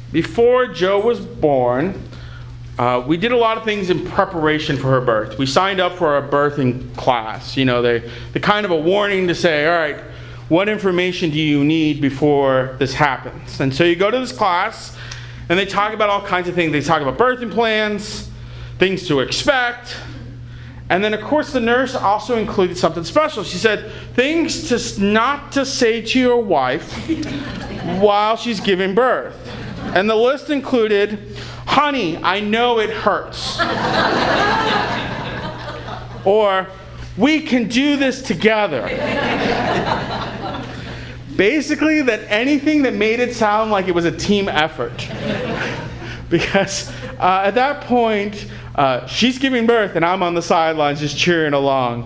before Joe was born, we did a lot of things in preparation for her birth. We signed up for a birthing class. You know, the kind of a warning to say, all right, what information do you need before this happens? And so you go to this class, and they talk about all kinds of things. They talk about birthing plans, things to expect. And then, of course, the nurse also included something special. She said, things not to say to your wife while she's giving birth. And the list included, honey, I know it hurts. Or, we can do this together. Basically, that anything that made it sound like it was a team effort. Because at that point, she's giving birth and I'm on the sidelines just cheering along.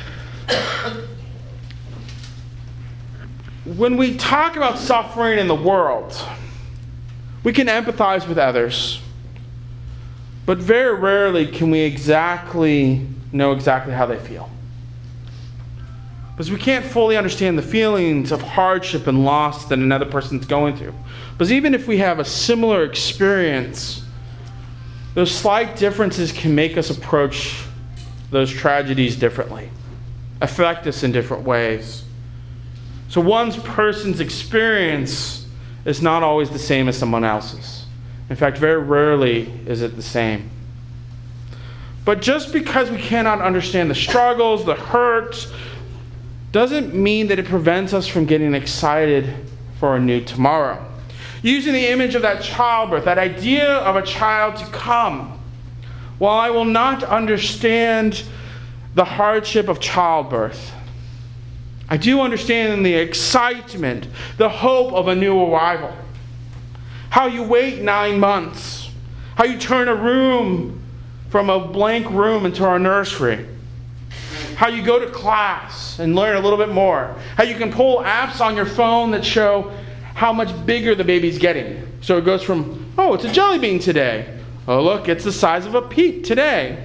When we talk about suffering in the world, we can empathize with others. But very rarely can we know exactly how they feel. Because we can't fully understand the feelings of hardship and loss that another person's going through. Because even if we have a similar experience, those slight differences can make us approach those tragedies differently, affect us in different ways. So one person's experience is not always the same as someone else's. In fact, very rarely is it the same. But just because we cannot understand the struggles, the hurts, doesn't mean that it prevents us from getting excited for a new tomorrow. Using the image of that childbirth, that idea of a child to come, while I will not understand the hardship of childbirth, I do understand the excitement, the hope of a new arrival. How you wait 9 months, how you turn a room from a blank room into our nursery, how you go to class and learn a little bit more, how you can pull apps on your phone that show how much bigger the baby's getting. So it goes from, oh, it's a jelly bean today. Oh, look, it's the size of a peat today.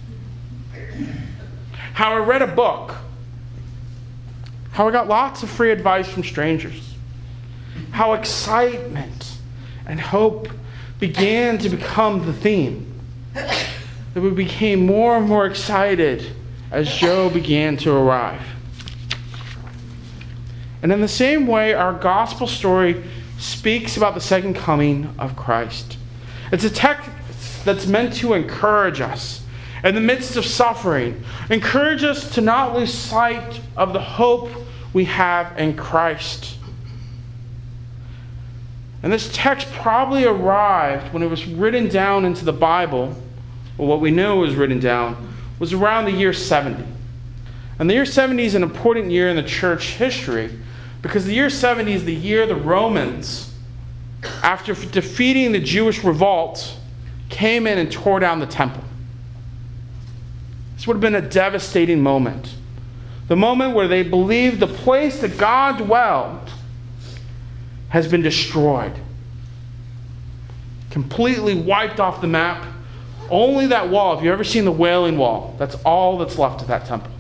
How I read a book. How I got lots of free advice from strangers. How excitement and hope began to become the theme. That we became more and more excited as Joe began to arrive. And in the same way, our gospel story speaks about the second coming of Christ. It's a text that's meant to encourage us in the midst of suffering. Encourage us to not lose sight of the hope we have in Christ. And this text probably arrived when it was written down into the Bible, or what we know was written down, was around the year 70. And the year 70 is an important year in the church history because the year 70 is the year the Romans, after defeating the Jewish revolt, came in and tore down the temple. This would have been a devastating moment. The moment where they believed the place that God dwelled has been destroyed. Completely wiped off the map. Only that wall, if you've ever seen the Wailing Wall, that's all that's left of that temple.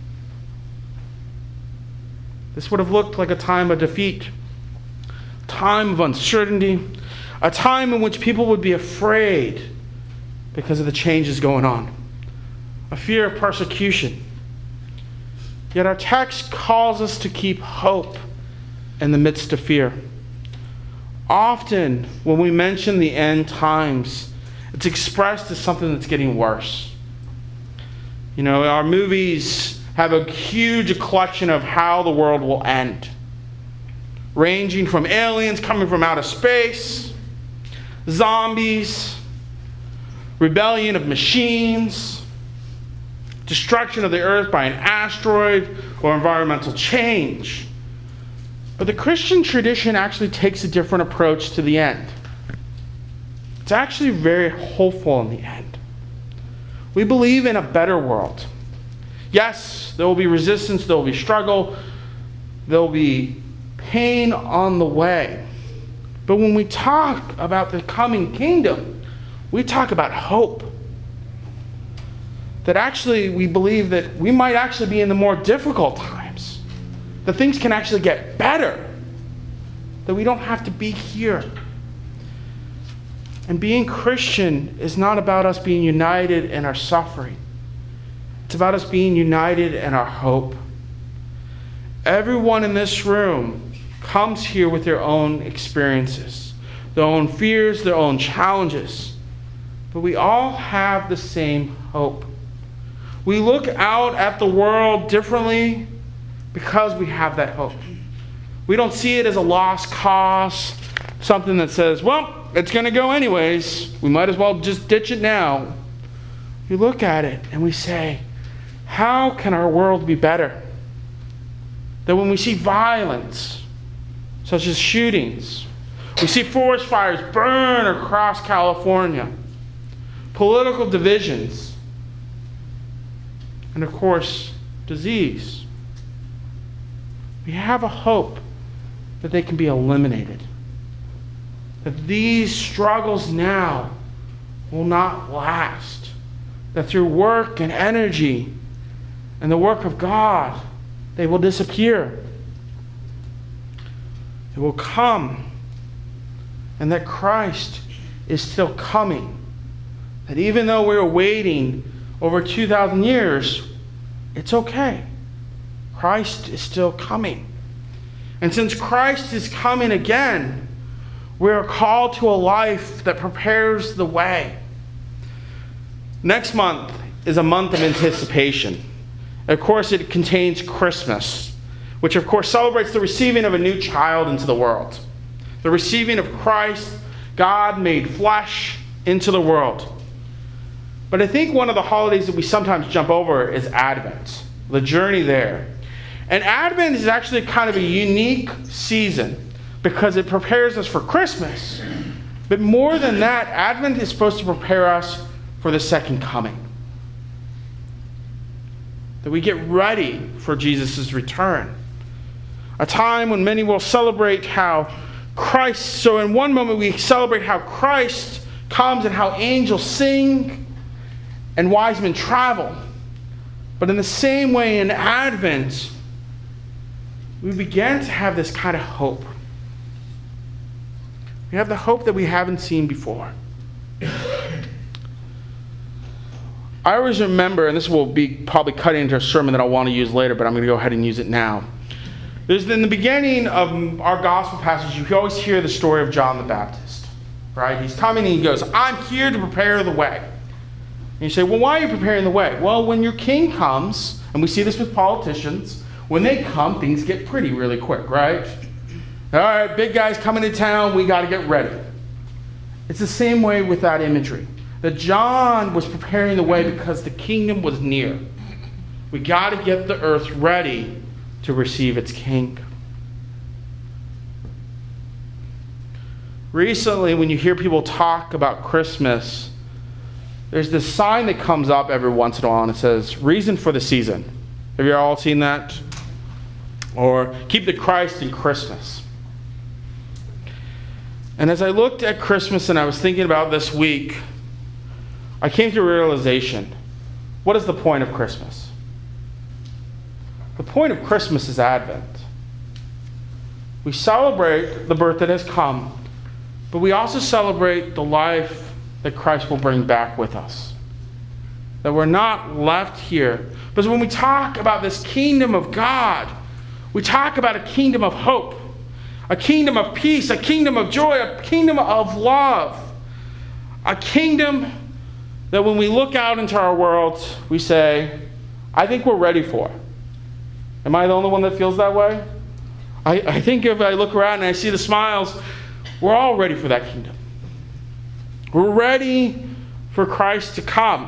This would have looked like a time of defeat, a time of uncertainty, a time in which people would be afraid because of the changes going on, a fear of persecution. Yet our text calls us to keep hope in the midst of fear. Often, when we mention the end times, it's expressed as something that's getting worse. You know, our movies have a huge collection of how the world will end, ranging from aliens coming from outer space, zombies, rebellion of machines, destruction of the earth by an asteroid, or environmental change. But the Christian tradition actually takes a different approach to the end. It's actually very hopeful in the end. We believe in a better world. Yes, there will be resistance, there will be struggle, there will be pain on the way. But when we talk about the coming kingdom, we talk about hope. That actually we believe that we might actually be in the more difficult times. That things can actually get better. That we don't have to be here. And being Christian is not about us being united in our suffering. It's about us being united in our hope. Everyone in this room comes here with their own experiences, their own fears, their own challenges. But we all have the same hope. We look out at the world differently because we have that hope. We don't see it as a lost cause, something that says, well, it's going to go anyways. We might as well just ditch it now. We look at it and we say, how can our world be better? That when we see violence, such as shootings, we see forest fires burn across California, political divisions, and of course, disease, we have a hope that they can be eliminated. That these struggles now will not last. That through work and energy and the work of God, they will disappear. They will come. And that Christ is still coming. That even though we're waiting over 2,000 years, it's okay. Christ is still coming. And since Christ is coming again, we are called to a life that prepares the way. Next month is a month of anticipation. Of course, it contains Christmas, which of course celebrates the receiving of a new child into the world. The receiving of Christ, God made flesh, into the world. But I think one of the holidays that we sometimes jump over is Advent, the journey there. And Advent is actually kind of a unique season because it prepares us for Christmas. But more than that, Advent is supposed to prepare us for the second coming. That we get ready for Jesus' return. A time when many will celebrate how Christ, so in one moment we celebrate how Christ comes and how angels sing and wise men travel. But in the same way in Advent, we begin to have this kind of hope. We have the hope that we haven't seen before. I always remember, and this will be probably cut into a sermon that I want to use later, but I'm going to go ahead and use it now. There's in the beginning of our gospel passage, you always hear the story of John the Baptist, right? He's coming and he goes, I'm here to prepare the way. And you say, well, why are you preparing the way? Well, when your king comes, and we see this with politicians, when they come, things get pretty really quick, right? All right, big guy's coming to town, we got to get ready. It's the same way with that imagery. That John was preparing the way because the kingdom was near. We got to get the earth ready to receive its king. Recently, when you hear people talk about Christmas, there's this sign that comes up every once in a while and it says, reason for the season. Have you all seen that? Or keep the Christ in Christmas. And as I looked at Christmas and I was thinking about this week, I came to a realization. What is the point of Christmas? The point of Christmas is Advent. We celebrate the birth that has come, but we also celebrate the life that Christ will bring back with us. That we're not left here. Because when we talk about this kingdom of God, we talk about a kingdom of hope, a kingdom of peace, a kingdom of joy, a kingdom of love, a kingdom that when we look out into our world, we say, I think we're ready for. Am I the only one that feels that way? I think if I look around and I see the smiles, we're all ready for that kingdom. We're ready for Christ to come.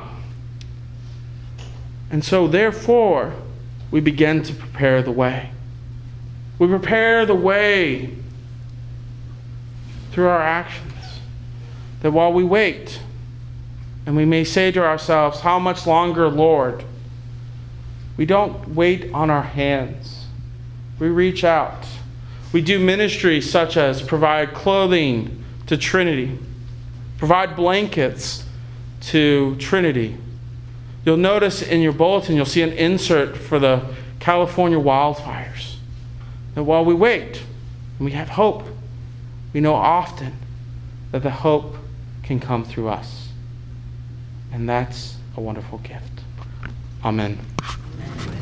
And so therefore, we begin to prepare the way. We prepare the way through our actions. That while we wait, and we may say to ourselves, how much longer, Lord? We don't wait on our hands. We reach out. We do ministry such as provide clothing to Trinity, provide blankets to Trinity. You'll notice in your bulletin, you'll see an insert for the California wildfires. That while we wait, and we have hope, we know often that the hope can come through us. And that's a wonderful gift. Amen.